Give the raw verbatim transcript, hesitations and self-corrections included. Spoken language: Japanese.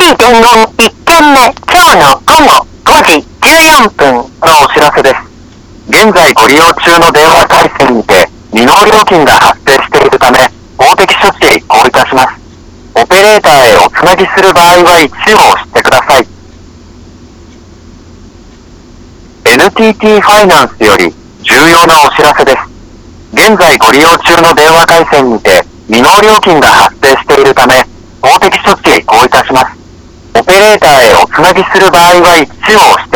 い伝言いっけんめ、今日の午後ごじじゅうよんぷんのお知らせです。現在ご利用中の電話回線にて未納料金が発生しているため、法的処置へ移行いたします。オペレーターへおつなぎする場合はいちを押してください。エヌティーティー ファイナンスより重要なお知らせです。現在ご利用中の電話回線にて未納料金が発生しているため、法的処置へ移行いたします。オペレーターへおつなぎする場合はいちを押して